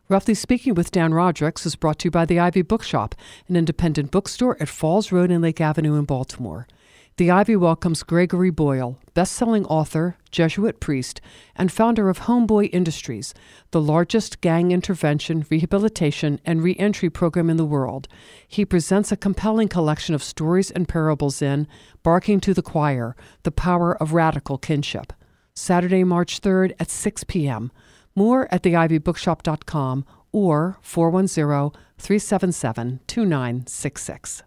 Roughly Speaking with Dan Rodricks is brought to you by the Ivy Bookshop, an independent bookstore at Falls Road and Lake Avenue in Baltimore. The Ivy welcomes Gregory Boyle, best-selling author, Jesuit priest, and founder of Homeboy Industries, the largest gang intervention, rehabilitation, and re-entry program in the world. He presents a compelling collection of stories and parables in Barking to the Choir, The Power of Radical Kinship. Saturday, March 3rd at 6 p.m. More at theivybookshop.com or 410-377-2966.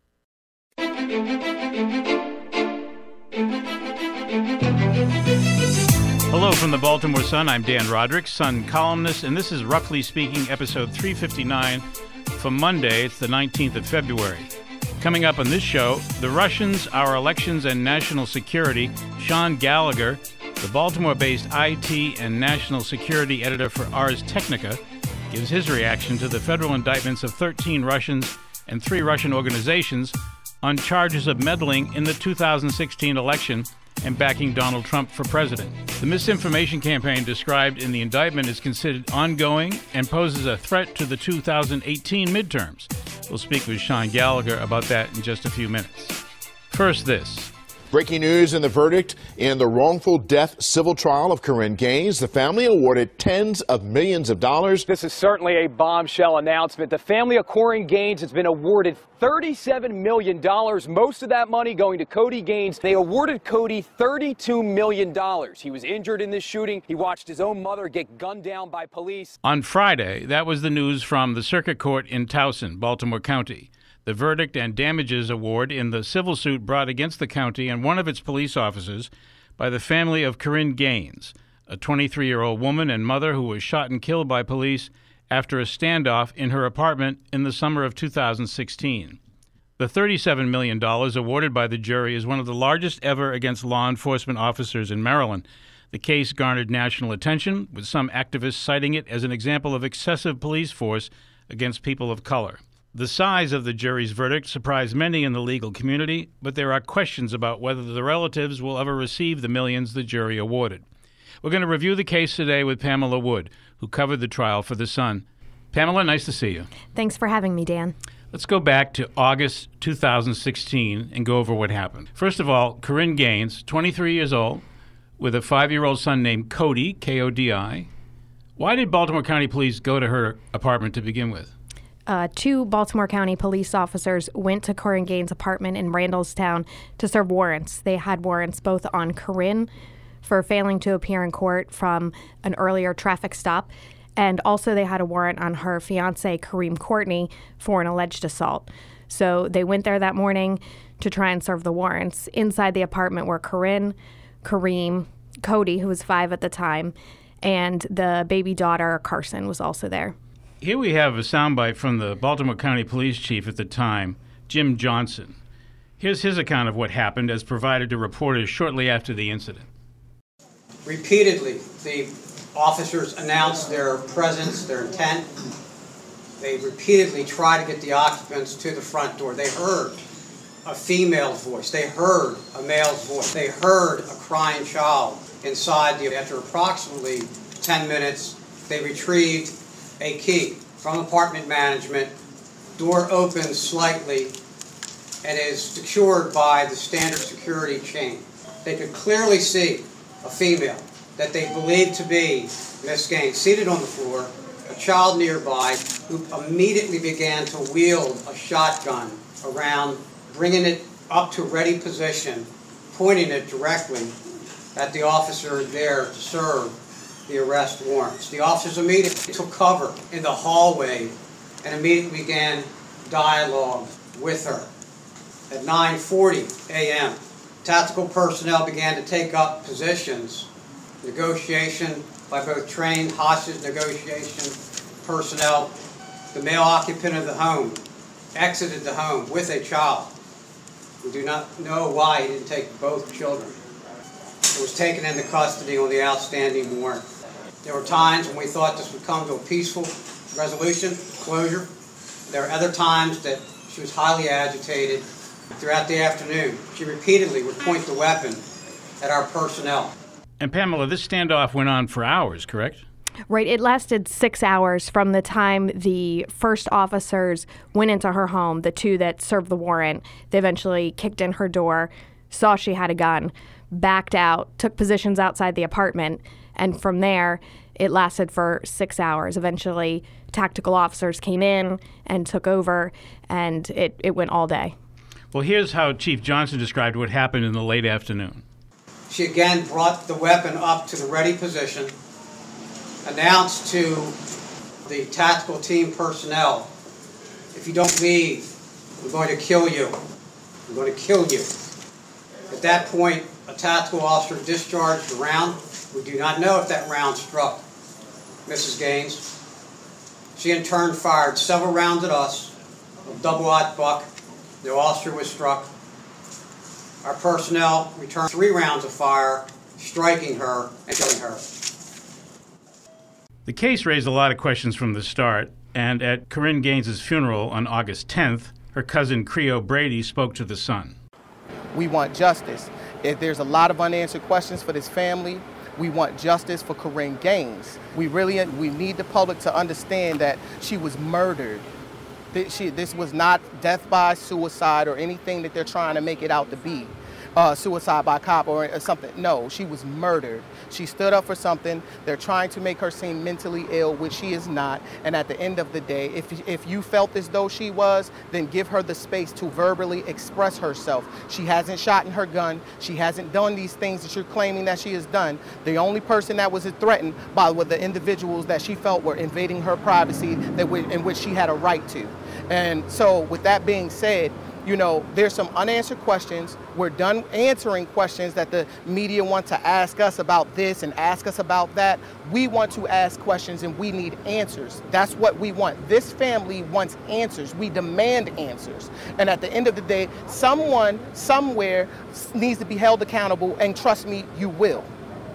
Hello from the Baltimore Sun. I'm Dan Rodricks, Sun columnist, and this is Roughly Speaking, episode 359 for Monday. It's the 19th of February. Coming up on this show, the Russians, our elections, and national security. Sean Gallagher, the Baltimore-based IT and national security editor for Ars Technica, gives his reaction to the federal indictments of 13 Russians and 3 Russian organizations on charges of meddling in the 2016 election and backing Donald Trump for president. The misinformation campaign described in the indictment is considered ongoing and poses a threat to the 2018 midterms. We'll speak with Sean Gallagher about that in just a few minutes. First, this. Breaking news in the verdict in the wrongful death civil trial of Korryn Gaines. The family awarded tens of millions of dollars. This is certainly a bombshell announcement. The family of Korryn Gaines has been awarded $37 million. Most of that money going to Cody Gaines. They awarded Cody $32 million. He was injured in this shooting. He watched his own mother get gunned down by police. On Friday, that was the news from the Circuit Court in Towson, Baltimore County. The verdict and damages award in the civil suit brought against the county and one of its police officers by the family of Korryn Gaines, a 23-year-old woman and mother who was shot and killed by police after a standoff in her apartment in the summer of 2016. The $37 million awarded by the jury is one of the largest ever against law enforcement officers in Maryland. The case garnered national attention, with some activists citing it as an example of excessive police force against people of color. The size of the jury's verdict surprised many in the legal community, but there are questions about whether the relatives will ever receive the millions the jury awarded. We're going to review the case today with Pamela Wood, who covered the trial for The Sun. Pamela, nice to see you. Thanks for having me, Dan. Let's go back to August 2016 and go over what happened. First of all, Korryn Gaines, 23 years old, with a 5-year-old son named Cody, K-O-D-I. Why did Baltimore County Police go to her apartment to begin with? 2 Baltimore County police officers went to Korryn Gaines' apartment in Randallstown to serve warrants. They had warrants both on Korryn for failing to appear in court from an earlier traffic stop, and also they had a warrant on her fiancé, Kareem Courtney, for an alleged assault. So they went there that morning to try and serve the warrants. Inside the apartment were Korryn, Kareem, Cody, who was 5 at the time, and the baby daughter, Carson, was also there. Here we have a soundbite from the Baltimore County Police Chief at the time, Jim Johnson. Here's his account of what happened as provided to reporters shortly after the incident. Repeatedly, the officers announced their presence, their intent. They repeatedly tried to get the occupants to the front door. They heard a female's voice. They heard a male's voice. They heard a crying child inside. After approximately 10 minutes, they retrieved a key from apartment management. Door opens slightly and is secured by the standard security chain. They could clearly see a female that they believed to be Miss Gaines seated on the floor, a child nearby who immediately began to wield a shotgun around, bringing it up to ready position, pointing it directly at the officer there to serve the arrest warrants. The officers immediately took cover in the hallway and immediately began dialogue with her. At 9:40 a.m., tactical personnel began to take up positions. Negotiation by both trained hostage negotiation personnel. The male occupant of the home exited the home with a child. We do not know why he didn't take both children. It was taken into custody on the outstanding warrant. There were times when we thought this would come to a peaceful resolution, closure. There were other times that she was highly agitated. Throughout the afternoon, she repeatedly would point the weapon at our personnel. And Pamela, this standoff went on for hours, correct? Right. It lasted 6 hours from the time the first officers went into her home, the two that served the warrant. They eventually kicked in her door, saw she had a gun, backed out, took positions outside the apartment, and from there, it lasted for 6 hours. Eventually, tactical officers came in and took over, and it went all day. Well, here's how Chief Johnson described what happened in the late afternoon. She again brought the weapon up to the ready position, announced to the tactical team personnel, if you don't leave, I'm going to kill you. I'm going to kill you. At that point, a tactical officer discharged a round. We do not know if that round struck Mrs. Gaines. She in turn fired several rounds at us, a double-aught buck. The officer was struck. Our personnel returned 3 rounds of fire, striking her and killing her. The case raised a lot of questions from the start, and at Corinne Gaines' funeral on August 10th, her cousin Creo Brady spoke to the Sun. We want justice. If there's a lot of unanswered questions for this family, we want justice for Corinne Gaines. We need the public to understand that she was murdered. This was not death by suicide or anything that they're trying to make it out to be. Suicide by cop or something. No, she was murdered. She stood up for something. They're trying to make her seem mentally ill, which she is not. And at the end of the day, if you felt as though she was, then give her the space to verbally express herself. She hasn't shot in her gun. She hasn't done these things that you're claiming that she has done. The only person that was threatened by were the individuals that she felt were invading her privacy in which she had a right to. And so with that being said, you know, there's some unanswered questions. We're done answering questions that the media want to ask us about this and ask us about that. We want to ask questions and we need answers. That's what we want. This family wants answers. We demand answers. And at the end of the day, someone, somewhere needs to be held accountable, and trust me, you will.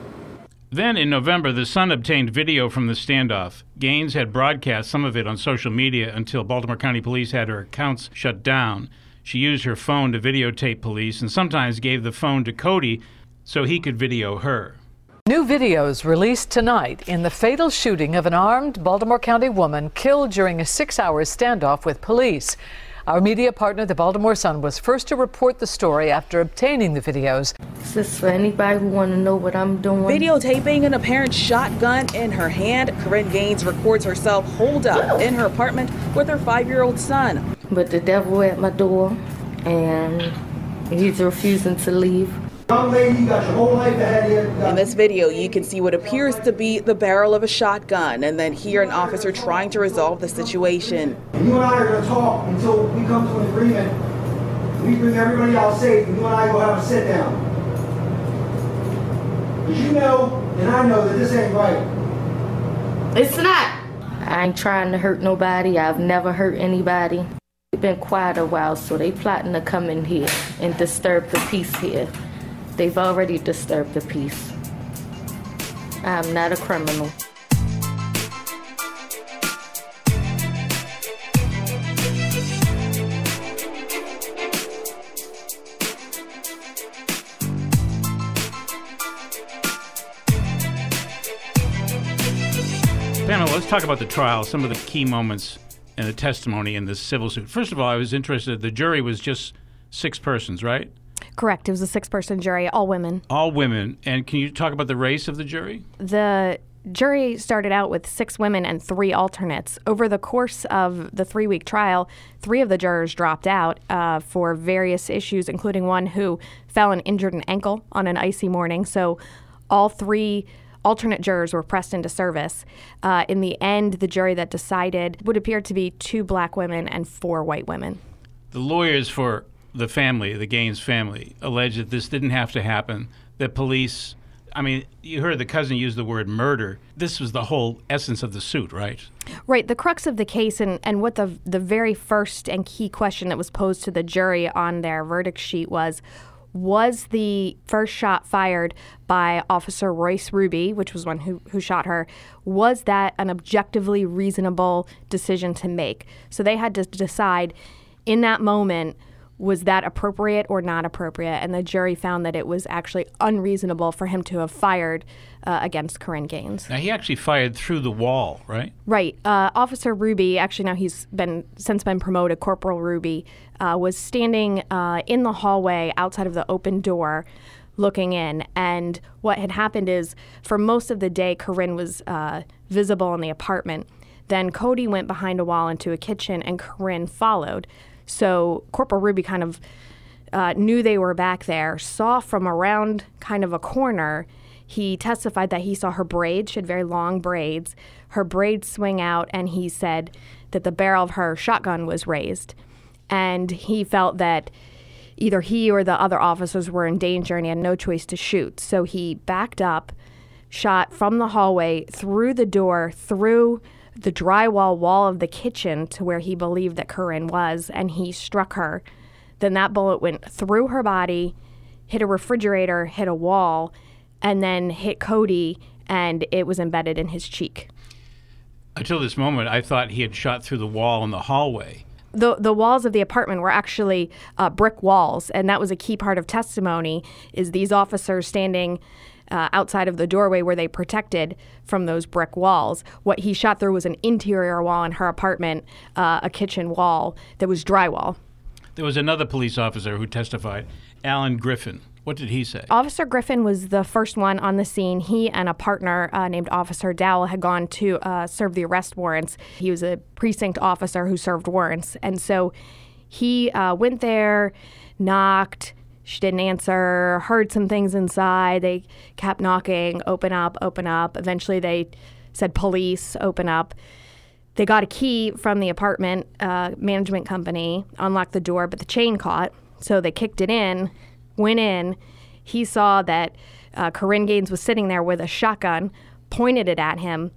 Then in November, the Sun obtained video from the standoff. Gaines had broadcast some of it on social media until Baltimore County Police had her accounts shut down. She used her phone to videotape police and sometimes gave the phone to Cody so he could video her. New videos released tonight in the fatal shooting of an armed Baltimore County woman killed during a 6-hour standoff with police. Our media partner, the Baltimore Sun, was first to report the story after obtaining the videos. This is for anybody who want to know what I'm doing. Videotaping an apparent shotgun in her hand, Corinne Gaines records herself holed up in her apartment with her 5-year-old son. But the devil at my door, and he's refusing to leave. Young lady, you got your whole life ahead of you. In this video, you can see what appears to be the barrel of a shotgun, and then hear an officer trying to resolve the situation. You and I are going to talk until we come to an agreement. We bring everybody out safe, and you and I go have a sit down. Because you know, and I know that this ain't right. It's not. I ain't trying to hurt nobody. I've never hurt anybody. It's been quiet a while, so they plotting to come in here and disturb the peace here. They've already disturbed the peace. I'm not a criminal. Pamela, let's talk about the trial, some of the key moments in the testimony in this civil suit. First of all, I was interested, the jury was just 6 persons, right? Correct. It was a 6-person jury, all women. All women. And can you talk about the race of the jury? The jury started out with 6 women and 3 alternates. Over the course of the 3-week trial, 3 of the jurors dropped out for various issues, including one who fell and injured an ankle on an icy morning. So all 3 alternate jurors were pressed into service. In the end, the jury that decided would appear to be 2 black women and 4 white women. The lawyers for the family, the Gaines family, alleged that this didn't have to happen, that police, I mean, you heard the cousin use the word murder. This was the whole essence of the suit, right? Right. The crux of the case and what the very first and key question that was posed to the jury on their verdict sheet was the first shot fired by Officer Royce Ruby, which was one who shot her, was that an objectively reasonable decision to make? So they had to decide in that moment, was that appropriate or not appropriate? And the jury found that it was actually unreasonable for him to have fired against Korryn Gaines. Now, he actually fired through the wall, right? Right. Officer Ruby, actually now he's since been promoted, Corporal Ruby, was standing in the hallway outside of the open door looking in. And what had happened is for most of the day, Korryn was visible in the apartment. Then Cody went behind a wall into a kitchen and Korryn followed. So Corporal Ruby kind of knew they were back there, saw from around kind of a corner. He testified that he saw her braids. She had very long braids. Her braids swing out, and he said that the barrel of her shotgun was raised. And he felt that either he or the other officers were in danger, and he had no choice to shoot. So he backed up, shot from the hallway, through the door, through the drywall wall of the kitchen to where he believed that Korryn was, and he struck her. Then that bullet went through her body, hit a refrigerator, hit a wall, and then hit Cody, and it was embedded in his cheek. Until this moment, I thought he had shot through the wall in the hallway. The walls of the apartment were actually brick walls, and that was a key part of testimony, is these officers standing outside of the doorway where they protected from those brick walls. What he shot through was an interior wall in her apartment, a kitchen wall that was drywall. There was another police officer who testified, Alan Griffin. What did he say? Officer Griffin was the first one on the scene. He and a partner named Officer Dowell had gone to serve the arrest warrants. He was a precinct officer who served warrants. And so he went there, knocked. She didn't answer, heard some things inside. They kept knocking, open up, open up. Eventually they said, police, open up. They got a key from the apartment management company, unlocked the door, but the chain caught. So they kicked it in, went in. He saw that Korryn Gaines was sitting there with a shotgun, pointed it at him.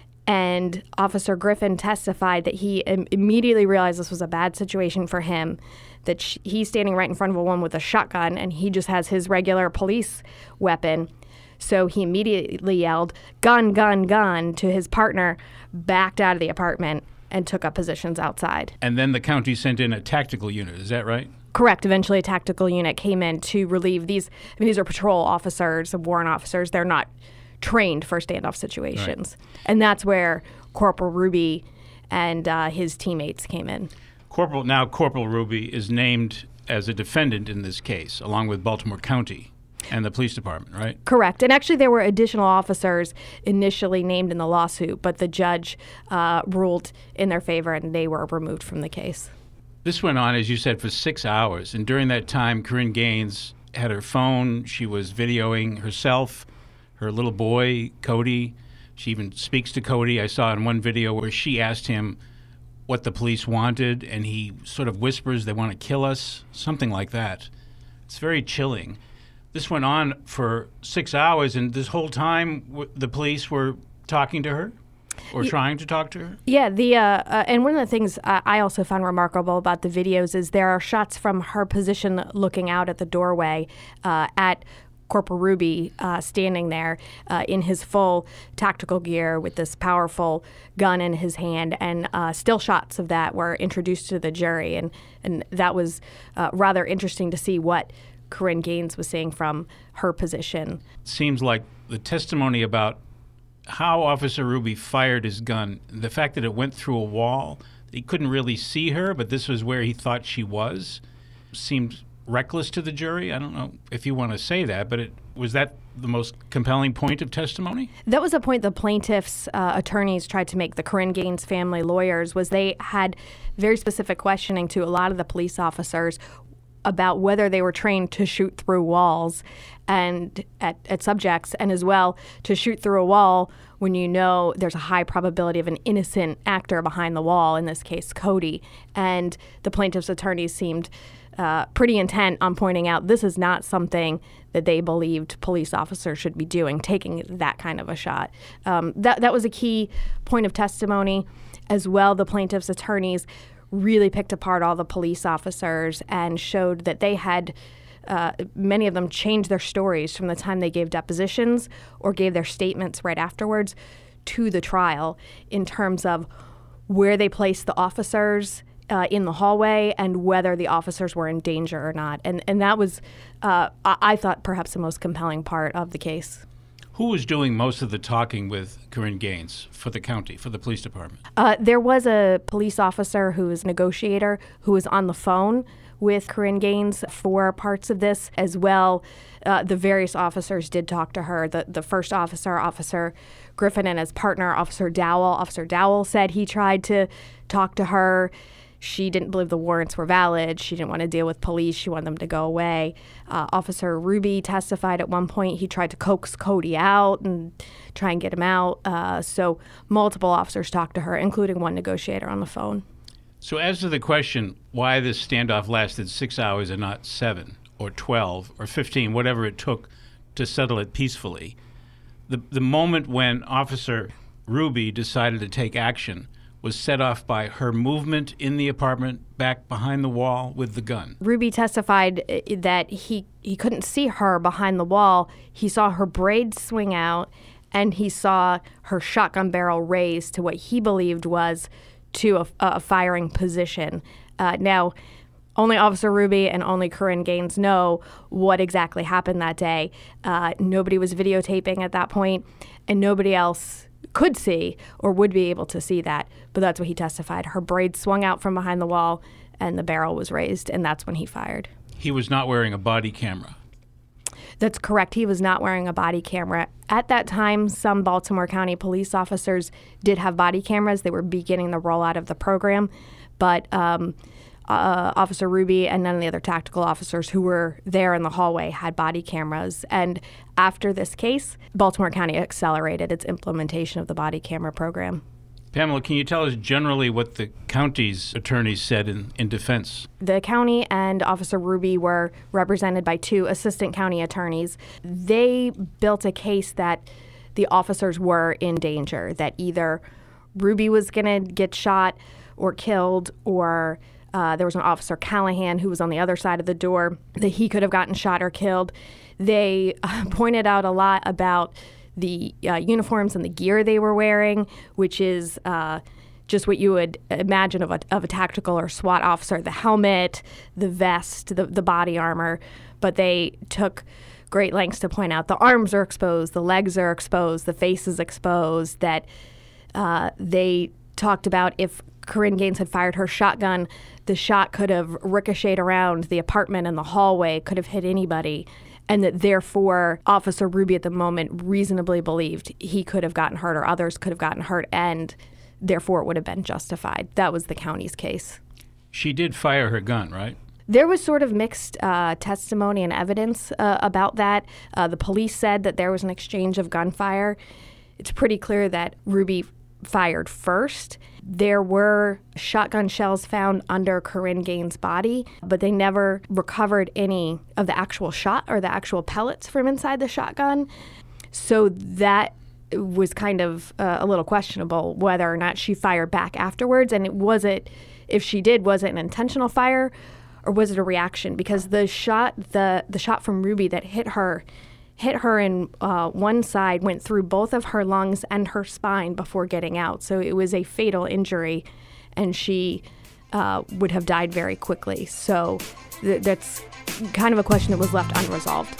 And Officer Griffin testified that he immediately realized this was a bad situation for him, that he's standing right in front of a woman with a shotgun and he just has his regular police weapon. So he immediately yelled, gun, gun, gun, to his partner, backed out of the apartment, and took up positions outside. And then the county sent in a tactical unit, is that right? Correct. Eventually a tactical unit came in to relieve these. I mean, these are patrol officers, warrant officers. They're not trained for standoff situations. Right. And that's where Corporal Ruby and his teammates came in. Corporal Ruby is named as a defendant in this case, along with Baltimore County and the police department, right? Correct. And actually there were additional officers initially named in the lawsuit, but the judge ruled in their favor and they were removed from the case. This went on, as you said, for 6 hours. And during that time, Korryn Gaines had her phone. She was videoing herself, her little boy, Cody. She even speaks to Cody. I saw in one video where she asked him what the police wanted, and he sort of whispers, they want to kill us, something like that. It's very chilling. This went on for 6 hours, and this whole time the police were talking to her? Or trying to talk to her? Yeah, and one of the things I also found remarkable about the videos is there are shots from her position looking out at the doorway at Corporal Ruby standing there in his full tactical gear with this powerful gun in his hand, and still shots of that were introduced to the jury, and that was rather interesting to see what Korryn Gaines was seeing from her position. It seems like the testimony about how Officer Ruby fired his gun, the fact that it went through a wall, he couldn't really see her, but this was where he thought she was, seemed reckless to the jury. I don't know if you want to say that, but was that the most compelling point of testimony? That was a point the plaintiff's attorneys tried to make, the Korryn Gaines family lawyers, was they had very specific questioning to a lot of the police officers about whether they were trained to shoot through walls and at subjects, and as well to shoot through a wall when you know there's a high probability of an innocent actor behind the wall, in this case Cody. And the plaintiff's attorneys seemed pretty intent on pointing out this is not something that they believed police officers should be doing, taking that kind of a shot. That was a key point of testimony. As well, the plaintiff's attorneys really picked apart all the police officers and showed that they had, many of them changed their stories from the time they gave depositions or gave their statements right afterwards to the trial in terms of where they placed the officers in the hallway and whether the officers were in danger or not. And that was, I thought, perhaps the most compelling part of the case. Who was doing most of the talking with Korryn Gaines for the county, for the police department? There was a police officer who was a negotiator who was on the phone with Korryn Gaines for parts of this as well. The various officers did talk to her. The first officer, Officer Griffin, and his partner, Officer Dowell. Officer Dowell said he tried to talk to her. She didn't believe the warrants were valid. She didn't want to deal with police. She wanted them to go away. Officer Ruby testified at one point he tried to coax Cody out and try and get him out. So multiple officers talked to her, including one negotiator on the phone. So as to the question why this standoff lasted 6 hours and not 7 or 12 or 15, whatever it took to settle it peacefully, the moment when Officer Ruby decided to take action was set off by her movement in the apartment back behind the wall with the gun. Ruby testified that he couldn't see her behind the wall. He saw her braids swing out, and he saw her shotgun barrel raised to what he believed was to a firing position. Now, only Officer Ruby and only Korryn Gaines know what exactly happened that day. Nobody was videotaping at that point, and nobody else could see or would be able to see that, but that's what he testified. Her braids swung out from behind the wall and the barrel was raised, and that's when he fired. He was not wearing a body camera. That's correct. He was not wearing a body camera. At that time, some Baltimore County police officers did have body cameras. They were beginning the rollout of the program, but Officer Ruby and none of the other tactical officers who were there in the hallway had body cameras. And after this case, Baltimore County accelerated its implementation of the body camera program. Pamela, can you tell us generally what the county's attorneys said in defense? The county and Officer Ruby were represented by 2 assistant county attorneys. They built a case that the officers were in danger, that either Ruby was going to get shot or killed, or there was an Officer Callahan who was on the other side of the door, that he could have gotten shot or killed. They pointed out a lot about the uniforms and the gear they were wearing, which is just what you would imagine of a tactical or SWAT officer: the helmet, the vest, the body armor. But they took great lengths to point out the arms are exposed, the legs are exposed, the face is exposed, that they talked about if Korryn Gaines had fired her shotgun, the shot could have ricocheted around the apartment and the hallway, could have hit anybody, and that therefore Officer Ruby at the moment reasonably believed he could have gotten hurt or others could have gotten hurt, and therefore it would have been justified. That was the county's case. She did fire her gun, right? There was sort of mixed testimony and evidence about that. The police said that there was an exchange of gunfire. It's pretty clear that Ruby fired first. There were shotgun shells found under Korryn Gaines' body, but they never recovered any of the actual shot or the actual pellets from inside the shotgun. So that was kind of a little questionable whether or not she fired back afterwards. And if she did, was it an intentional fire or was it a reaction? Because the shot from Ruby that hit her in one side, went through both of her lungs and her spine before getting out. So it was a fatal injury, and she would have died very quickly. So that's kind of a question that was left unresolved.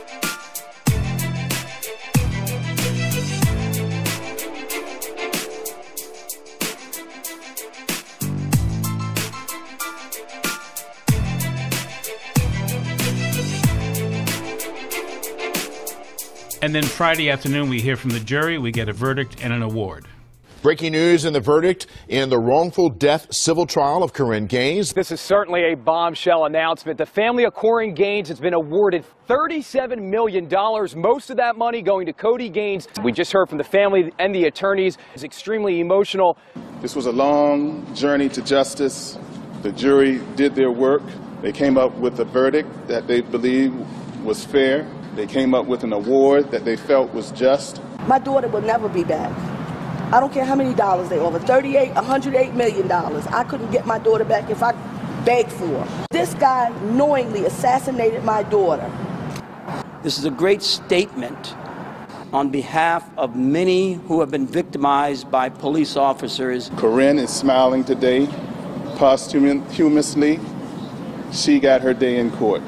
And then Friday afternoon, we hear from the jury. We get a verdict and an award. Breaking news in the verdict in the wrongful death civil trial of Korryn Gaines. This is certainly a bombshell announcement. The family of Korryn Gaines has been awarded $37 million, most of that money going to Cody Gaines. We just heard from the family and the attorneys. It's extremely emotional. This was a long journey to justice. The jury did their work. They came up with a verdict that they believed was fair. They came up with an award that they felt was just. My daughter will never be back. I don't care how many dollars they offer, $108 million. I couldn't get my daughter back if I begged for her. This guy knowingly assassinated my daughter. This is a great statement on behalf of many who have been victimized by police officers. Korryn is smiling today, posthumously. She got her day in court.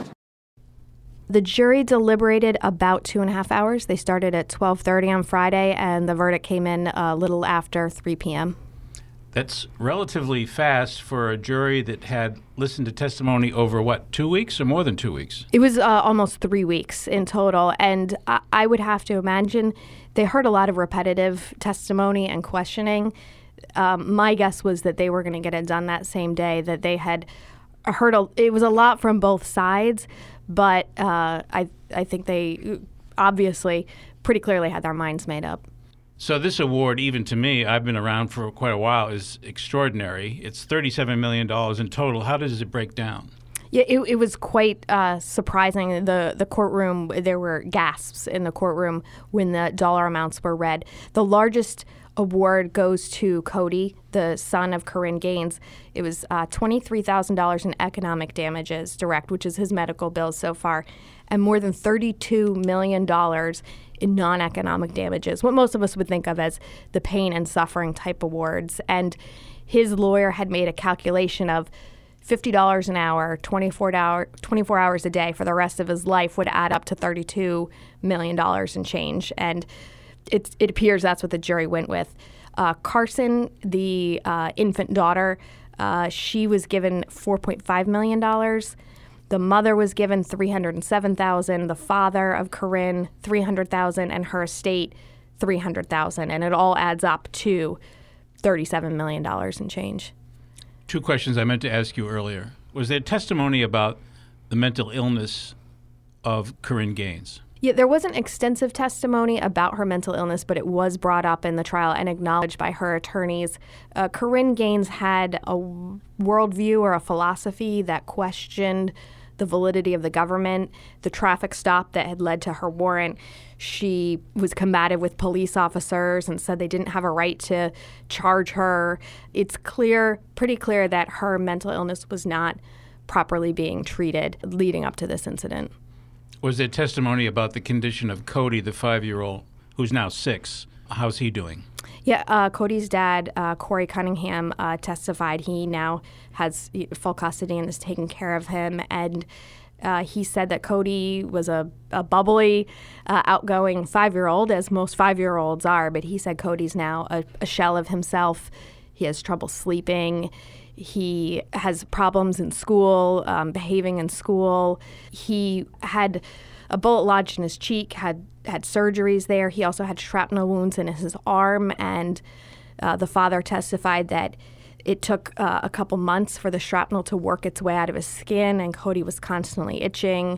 The jury deliberated about 2.5 hours. They started at 12:30 on Friday, and the verdict came in a little after 3 p.m. That's relatively fast for a jury that had listened to testimony over, 2 weeks or more than 2 weeks? It was almost 3 weeks in total, and I would have to imagine they heard a lot of repetitive testimony and questioning. My guess was that they were going to get it done that same day, that they had heard it was a lot from both sides, but I think they obviously pretty clearly had their minds made up. So this award, even to me, I've been around for quite a while, is extraordinary. It's $37 million in total. How does it break down? Yeah, it was quite surprising. The courtroom, there were gasps in the courtroom when the dollar amounts were read. The largest award goes to Cody, the son of Corinne Gaines. It was $23,000 in economic damages direct, which is his medical bills so far, and more than $32 million in non-economic damages, what most of us would think of as the pain and suffering type awards. And his lawyer had made a calculation of $50 an hour, 24 hours a day for the rest of his life would add up to $32 million in change. And it appears that's what the jury went with. Carson, the infant daughter, she was given $4.5 million. The mother was given $307,000. The father of Corinne, $300,000, and her estate, $300,000, and it all adds up to $37 million in change. Two questions I meant to ask you earlier. Was there testimony about the mental illness of Corinne Gaines? Yeah, there wasn't extensive testimony about her mental illness, but it was brought up in the trial and acknowledged by her attorneys. Corinne Gaines had a worldview or a philosophy that questioned the validity of the government, the traffic stop that had led to her warrant. She was combative with police officers and said they didn't have a right to charge her. It's pretty clear that her mental illness was not properly being treated leading up to this incident. Was there testimony about the condition of Cody, the 5-year-old, who's now 6? How's he doing? Yeah, Cody's dad, Corey Cunningham, testified. He now has full custody and is taking care of him. And he said that Cody was a bubbly, outgoing 5-year-old, as most 5-year-olds are. But he said Cody's now a shell of himself. He has trouble sleeping. He has problems in school, behaving in school. He had a bullet lodged in his cheek, had surgeries there. He also had shrapnel wounds in his arm, and the father testified that it took a couple months for the shrapnel to work its way out of his skin, and Cody was constantly itching.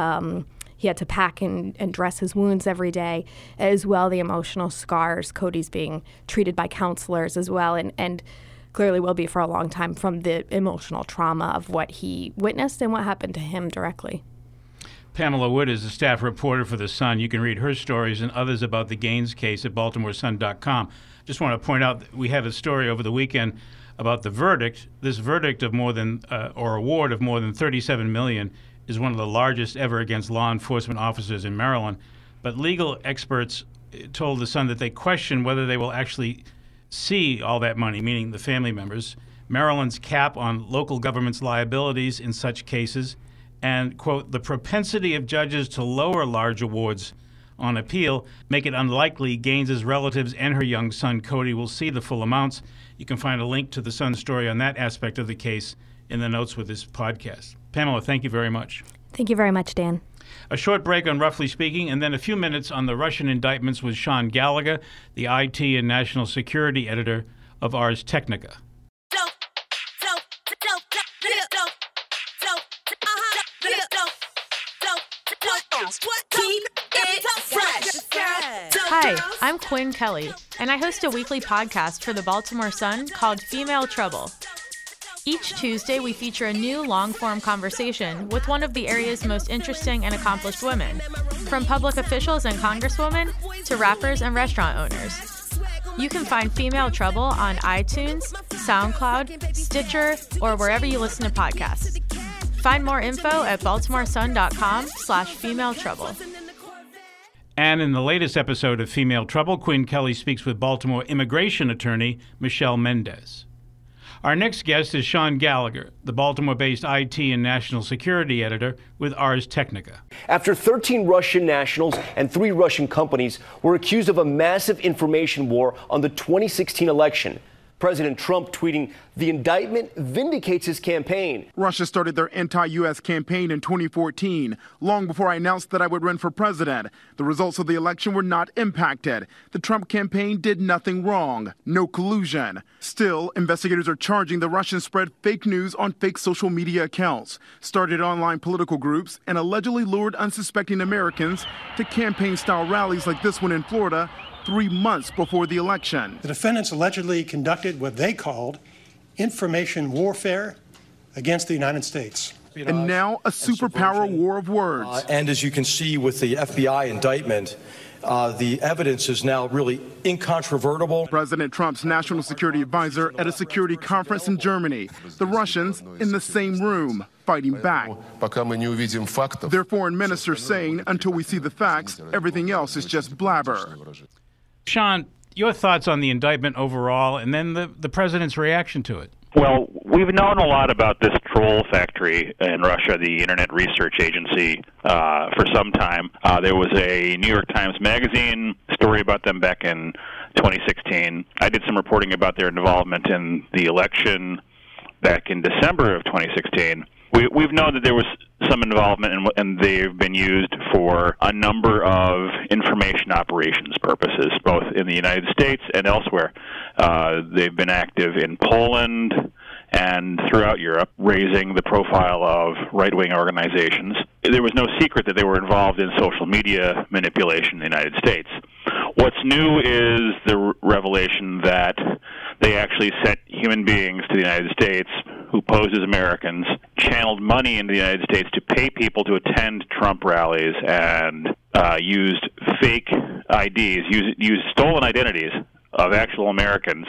He had to pack and dress his wounds every day, as well the emotional scars. Cody's being treated by counselors as well, and clearly will be for a long time from the emotional trauma of what he witnessed and what happened to him directly. Pamela Wood is a staff reporter for The Sun. You can read her stories and others about the Gaines case at BaltimoreSun.com. Just want to point out that we had a story over the weekend about the verdict. This verdict of more than, or award of more than $37 million is one of the largest ever against law enforcement officers in Maryland. But legal experts told The Sun that they question whether they will actually see all that money, meaning the family members, Maryland's cap on local government's liabilities in such cases, and, quote, the propensity of judges to lower large awards on appeal make it unlikely Gaines's relatives and her young son Cody will see the full amounts. You can find a link to the Sun story on that aspect of the case in the notes with this podcast. Pamela, thank you very much. Thank you very much, Dan. A short break on Roughly Speaking, and then a few minutes on the Russian indictments with Sean Gallagher, the IT and national security editor of Ars Technica. Hi, I'm Quinn Kelly, and I host a weekly podcast for the Baltimore Sun called Female Trouble. Each Tuesday, we feature a new long-form conversation with one of the area's most interesting and accomplished women, from public officials and congresswomen to rappers and restaurant owners. You can find Female Trouble on iTunes, SoundCloud, Stitcher, or wherever you listen to podcasts. Find more info at baltimoresun.com/Female Trouble. And in the latest episode of Female Trouble, Quinn Kelly speaks with Baltimore immigration attorney Michelle Mendez. Our next guest is Sean Gallagher, the Baltimore-based IT and national security editor with Ars Technica. After 13 Russian nationals and 3 Russian companies were accused of a massive information war on the 2016 election, President Trump tweeting, "The indictment vindicates his campaign." Russia started their anti-U.S. campaign in 2014, long before I announced that I would run for president. The results of the election were not impacted. The Trump campaign did nothing wrong. No collusion. Still, investigators are charging the Russians spread fake news on fake social media accounts, started online political groups, and allegedly lured unsuspecting Americans to campaign-style rallies like this one in Florida 3 months before the election. The defendants allegedly conducted what they called information warfare against the United States. And now a superpower war of words. And as you can see with the FBI indictment, the evidence is now really incontrovertible. President Trump's national security advisor at a security conference in Germany. The Russians in the same room, fighting back. Their foreign minister saying, until we see the facts, everything else is just blabber. Sean, your thoughts on the indictment overall, and then the president's reaction to it. Well, we've known a lot about this troll factory in Russia, the Internet Research Agency, for some time. There was a New York Times Magazine story about them back in 2016. I did some reporting about their involvement in the election back in December of 2016. We've known that there was some involvement, and they've been used for a number of information operations purposes, both in the United States and elsewhere. They've been active in Poland and throughout Europe, raising the profile of right-wing organizations. There was no secret that they were involved in social media manipulation in the United States. What's new is the revelation that they actually sent human beings to the United States who posed as Americans, channeled money into the United States to pay people to attend Trump rallies, and used fake IDs, used stolen identities of actual Americans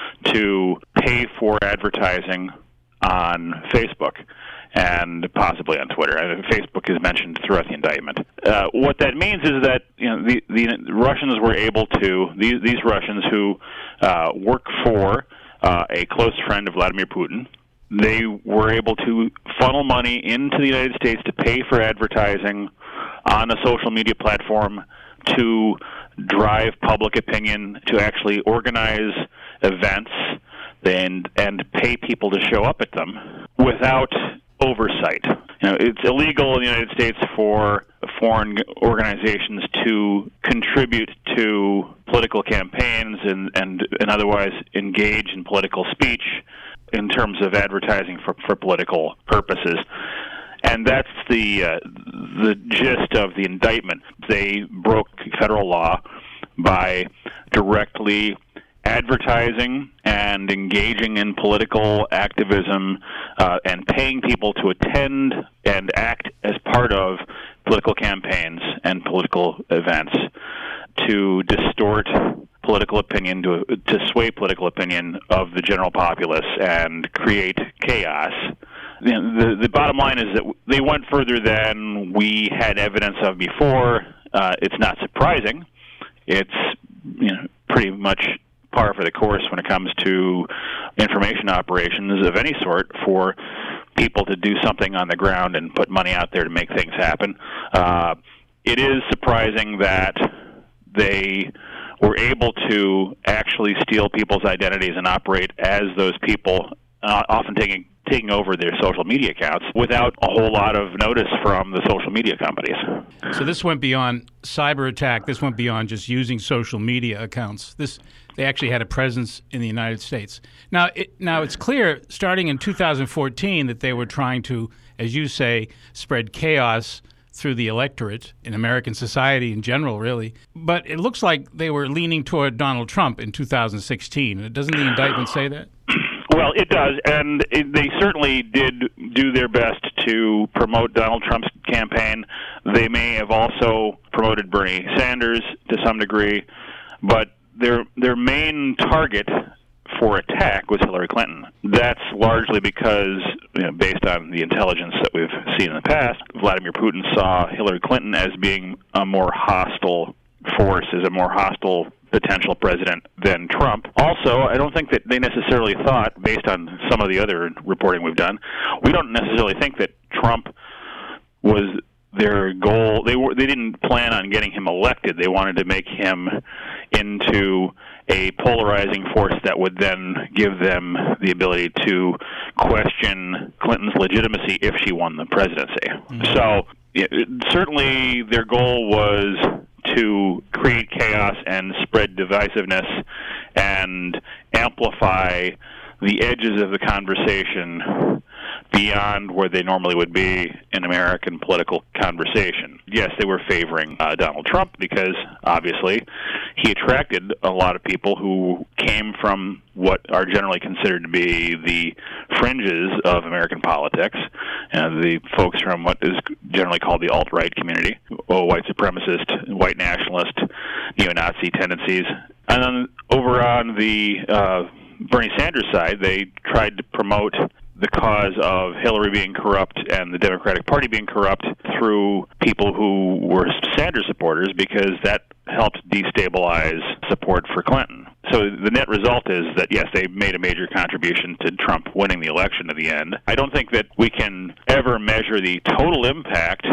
to pay for advertising on Facebook and possibly on Twitter. Facebook is mentioned throughout the indictment. What that means is that the Russians were able to, these Russians who work for a close friend of Vladimir Putin, they were able to funnel money into the United States to pay for advertising on a social media platform, to drive public opinion, to actually organize events and pay people to show up at them without oversight. It's illegal in the United States for foreign organizations to contribute to political campaigns and otherwise engage in political speech in terms of advertising for political purposes. And that's the gist of the indictment. They broke federal law by directly advertising and engaging in political activism and paying people to attend and act as part of political campaigns and political events to distort political opinion, to sway political opinion of the general populace and create chaos. The bottom line is that they went further than we had evidence of before. It's not surprising. It's pretty much par for the course when it comes to information operations of any sort for people to do something on the ground and put money out there to make things happen. It is surprising that they were able to actually steal people's identities and operate as those people, often taking over their social media accounts without a whole lot of notice from the social media companies. So this went beyond cyber attack. This went beyond just using social media accounts. They actually had a presence in the United States. Now it's clear, starting in 2014, that they were trying to, as you say, spread chaos through the electorate in American society in general, really. But it looks like they were leaning toward Donald Trump in 2016. Doesn't the indictment say that? Well, it does, and they certainly did do their best to promote Donald Trump's campaign. They may have also promoted Bernie Sanders to some degree, but their main target for attack was Hillary Clinton. That's largely because, based on the intelligence that we've seen in the past, Vladimir Putin saw Hillary Clinton as being a more hostile force, as a more hostile potential president than Trump. Also, I don't think that they necessarily thought, based on some of the other reporting we've done, we don't necessarily think that Trump was their goal. They didn't plan on getting him elected. They wanted to make him into a polarizing force that would then give them the ability to question Clinton's legitimacy if she won the presidency. So certainly their goal was to create chaos and spread divisiveness and amplify the edges of the conversation beyond where they normally would be in American political conversation. Yes, they were favoring Donald Trump because, obviously, he attracted a lot of people who came from what are generally considered to be the fringes of American politics, the folks from what is generally called the alt-right community, white supremacist, white nationalist, neo-Nazi tendencies. And then over on the Bernie Sanders side, they tried to promote the cause of Hillary being corrupt and the Democratic Party being corrupt through people who were Sanders supporters, because that helped destabilize support for Clinton. So the net result is that, yes, they made a major contribution to Trump winning the election at the end. I don't think that we can ever measure the total impact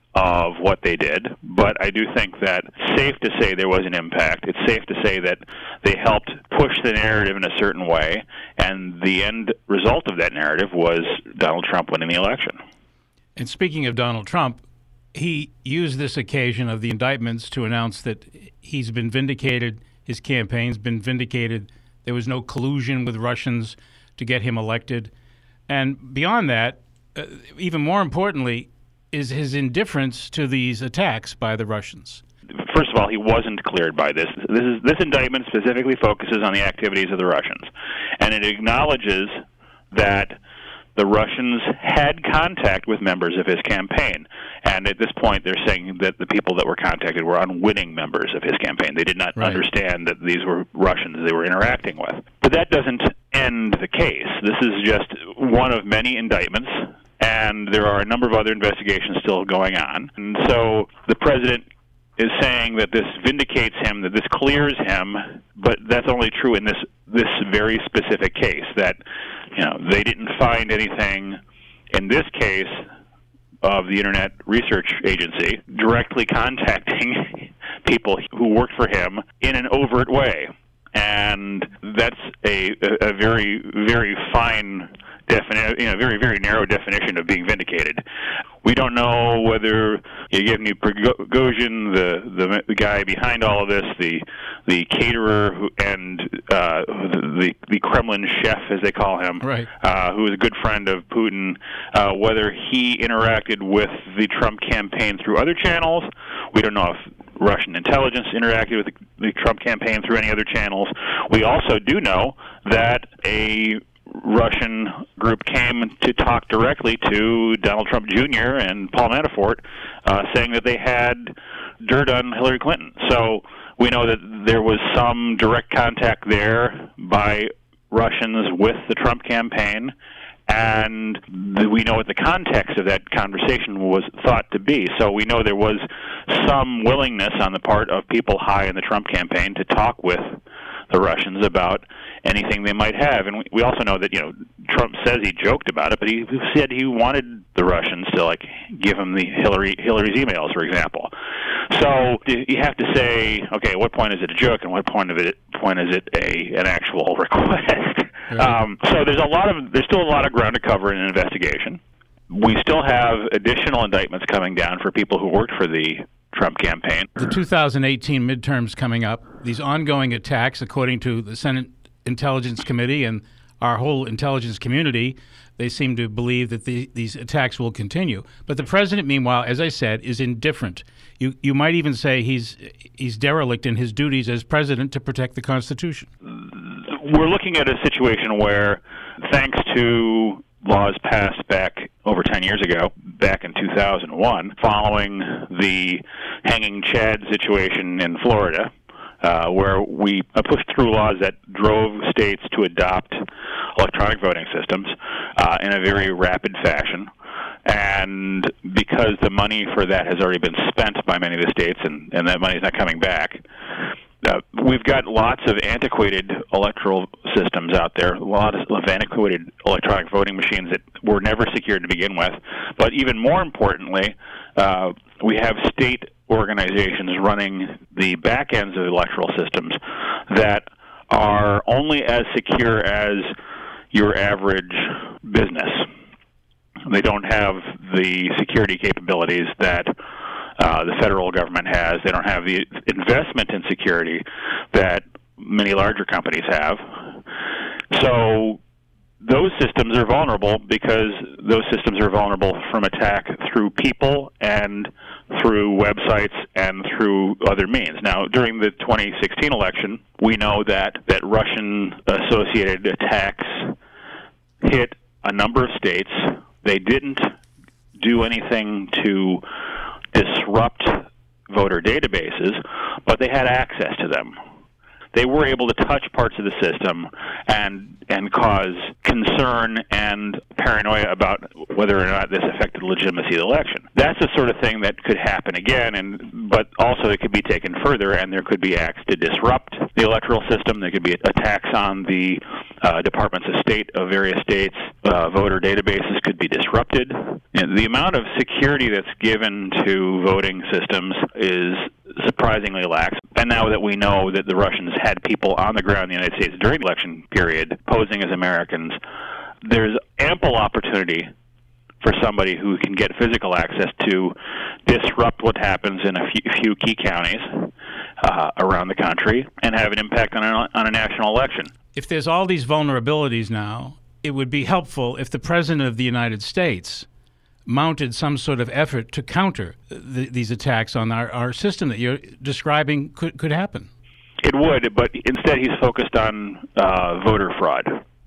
of what they did, but I do think that it's safe to say there was an impact. It's safe to say that they helped push the narrative in a certain way, and the end result of that narrative was Donald Trump winning the election. And speaking of Donald Trump, he used this occasion of the indictments to announce that he's been vindicated, his campaign's been vindicated, there was no collusion with Russians to get him elected. And beyond that, even more importantly, is his indifference to these attacks by the Russians. First of all, he wasn't cleared by this. This indictment specifically focuses on the activities of the Russians, and it acknowledges that the Russians had contact with members of his campaign. And at this point, they're saying that the people that were contacted were unwitting members of his campaign. They did not understand that these were Russians they were interacting with. But that doesn't end the case. This is just one of many indictments, and there are a number of other investigations still going on. And so the president is saying that this vindicates him, that this clears him, but that's only true in this very specific case, that they didn't find anything in this case of the Internet Research Agency directly contacting people who worked for him in an overt way. And that's a very, very fine very, very narrow definition of being vindicated. We don't know whether Yevgeny Prigozhin, the guy behind all of this, the caterer and the Kremlin chef, as they call him, who is a good friend of Putin, whether he interacted with the Trump campaign through other channels. We don't know if Russian intelligence interacted with the Trump campaign through any other channels. We also do know that a Russian group came to talk directly to Donald Trump Jr. and Paul Manafort, saying that they had dirt on Hillary Clinton. So we know that there was some direct contact there by Russians with the Trump campaign, and we know what the context of that conversation was thought to be. So we know there was some willingness on the part of people high in the Trump campaign to talk with the Russians about anything they might have. And we also know that, Trump says he joked about it, but he said he wanted the Russians to, give him the Hillary's emails, for example. So you have to say, okay, at what point is it a joke, and what point is it an actual request? So there's still a lot of ground to cover in an investigation. We still have additional indictments coming down for people who worked for the Trump campaign. The 2018 midterms coming up, these ongoing attacks, according to the Senate Intelligence Committee and our whole intelligence community, they seem to believe that these attacks will continue. But the president, meanwhile, as I said, is indifferent. You might even say he's derelict in his duties as president to protect the Constitution. We're looking at a situation where, thanks to laws passed back over 10 years ago, back in 2001, following the hanging Chad situation in Florida, where we pushed through laws that drove states to adopt electronic voting systems in a very rapid fashion. And because the money for that has already been spent by many of the states, and that money is not coming back, We've got lots of antiquated electoral systems out there, lots of antiquated electronic voting machines that were never secured to begin with. But even more importantly, we have state organizations running the back ends of electoral systems that are only as secure as your average business. They don't have the security capabilities that the federal government has. They don't have the investment in security that many larger companies have. So those systems are vulnerable because those systems are vulnerable from attack through people and through websites and through other means. Now, during the 2016 election, we know that Russian-associated attacks hit a number of states. They didn't do anything to disrupt voter databases, but they had access to them. They were able to touch parts of the system and cause concern and paranoia about whether or not this affected the legitimacy of the election. That's the sort of thing that could happen again, but also it could be taken further, and there could be acts to disrupt the electoral system. There could be attacks on the departments of state of various states. Voter databases could be disrupted. And the amount of security that's given to voting systems is surprisingly lax. And now that we know that the Russians had people on the ground in the United States during the election period posing as Americans, there's ample opportunity for somebody who can get physical access to disrupt what happens in a few key counties around the country and have an impact on a national election. If there's all these vulnerabilities now, it would be helpful if the President of the United States mounted some sort of effort to counter these attacks on our system that you're describing could happen. It would, but instead he's focused on voter fraud.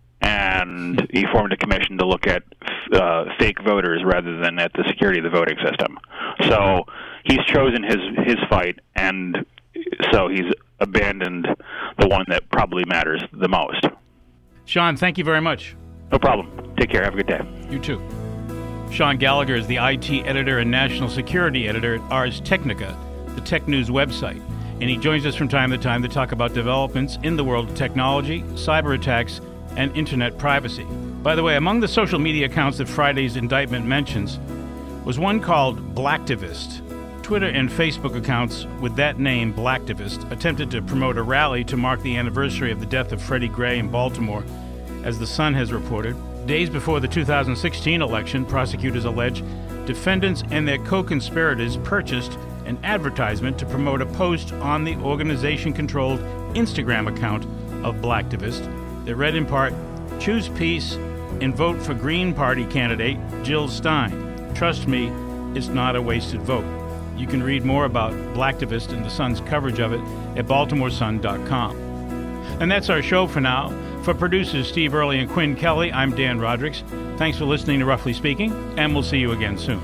And he formed a commission to look at fake voters rather than at the security of the voting system. So he's chosen his fight, and so he's abandoned the one that probably matters the most. Sean, thank you very much. No problem. Take care. Have a good day. You too. Sean Gallagher is the IT editor and national security editor at Ars Technica, the tech news website. And he joins us from time to time to talk about developments in the world of technology, cyber attacks, and internet privacy. By the way, among the social media accounts that Friday's indictment mentions was one called Blacktivist. Twitter and Facebook accounts with that name, Blacktivist, attempted to promote a rally to mark the anniversary of the death of Freddie Gray in Baltimore, as The Sun has reported. Days before the 2016 election, prosecutors allege defendants and their co-conspirators purchased an advertisement to promote a post on the organization-controlled Instagram account of Blacktivist that read in part, "Choose peace and vote for Green Party candidate Jill Stein. Trust me, it's not a wasted vote." You can read more about Blacktivist and The Sun's coverage of it at baltimoresun.com. And that's our show for now. For producers Steve Early and Quinn Kelly, I'm Dan Rodricks. Thanks for listening to Roughly Speaking, and we'll see you again soon.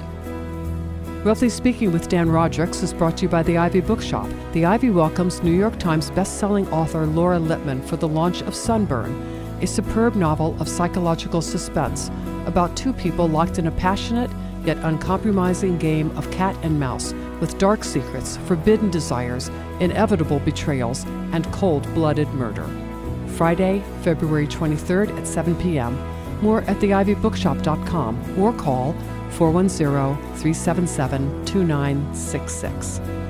Roughly Speaking with Dan Rodricks is brought to you by the Ivy Bookshop. The Ivy welcomes New York Times best-selling author Laura Lippman for the launch of Sunburn, a superb novel of psychological suspense about two people locked in a passionate yet uncompromising game of cat and mouse with dark secrets, forbidden desires, inevitable betrayals, and cold-blooded murder. Friday, February 23rd at 7 p.m. More at theivybookshop.com or call 410-377-2966.